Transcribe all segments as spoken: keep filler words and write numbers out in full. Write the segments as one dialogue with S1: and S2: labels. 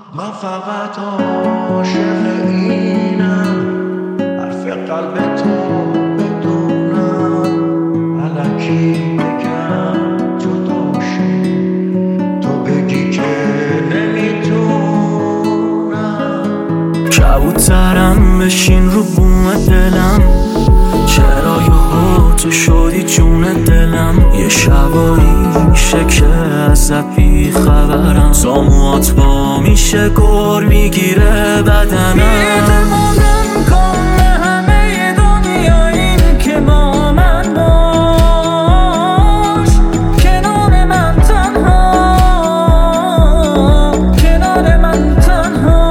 S1: من فقط عاشق اینم، حرف قلب تو بدونم، الکی بگم جداشی تو بگی که نمیتونم.
S2: کبوترم بشین رو بوم دلم، چرا یهو تو شدی جون دلم. یه شبایی میشه که ازت بی خبرم، ساموات با میشه گر میگیره بدنم.
S3: بی‌اعتمادم کن به همه دنیا، این که با من باش، کنار من تنها، کنار من تنها،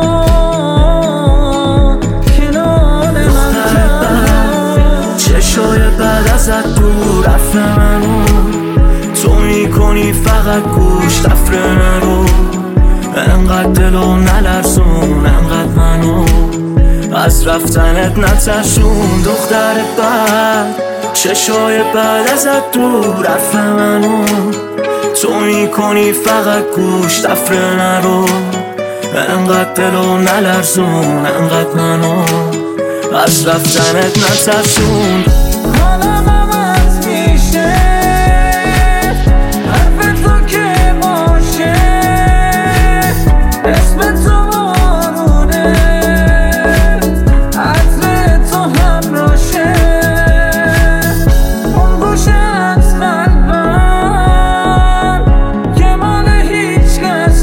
S3: کنار من تنها.
S2: چشای بعد ازت دور رفت منو، تو میکنی فقط گوش تفره نرو. انقدر دلو نلرزون، انقدر منو از رفتنت نترسون. دختر بد چشای بعد ازت دور رفت منو، تو میکنی فقط گوش تفره نرو. انقدر دلو نلرزون، انقدر منو از رفتنت نترسون.
S3: حالم عوض میشه، حرف تو که باشه، اسم تو بارونه، عطر تو همراشه. اون گوشه از قلبم که مال هیچ کس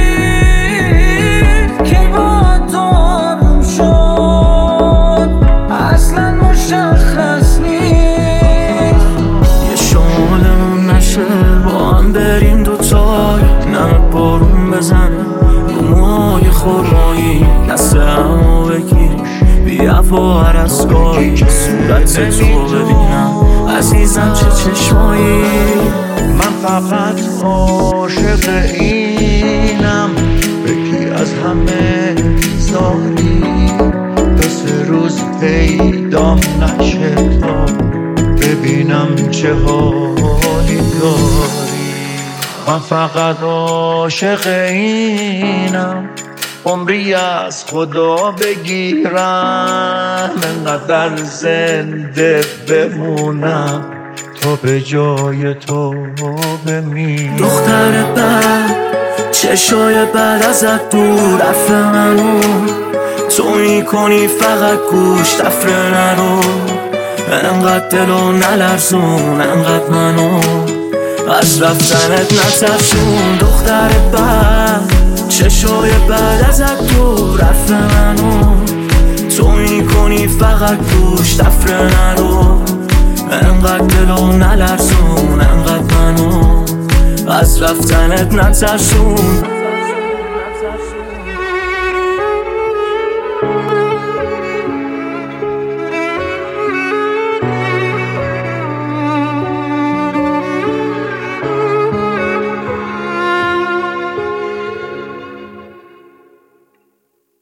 S3: نیست، که با تو آروم شد اصلا مشخص نیست.
S2: یه شمالمون نشه با هم بریم دوتای، نمه بارون بزنه رو موهای خورمایی، دست همو بگیریم بیا با هر از گاهی صورت تو ببینم عزیزم چه چشمایی.
S1: من فقط عاشق اینم، بگی از همه زاری دو سه روز پیدام نشه تا ببینم چه حالی داری. من فقط عاشق اینم، عمری از خدا بگیرم، انقدر زنده بمونم تا به جای تو بمیرم.
S2: دختر بد چشای بعد ازت دور رفت منو، تو میکنی فقط گوش تفره نرو. انقدر دلو نلرزون، انقدر منو از رفتنت نترسون. دختر بد چشای بعد ازت دور رفت منو، تو میکنی فقط گوش تفره نرو. انقدر دلو نلرزون، انقدر منو از رفتنت نترسون.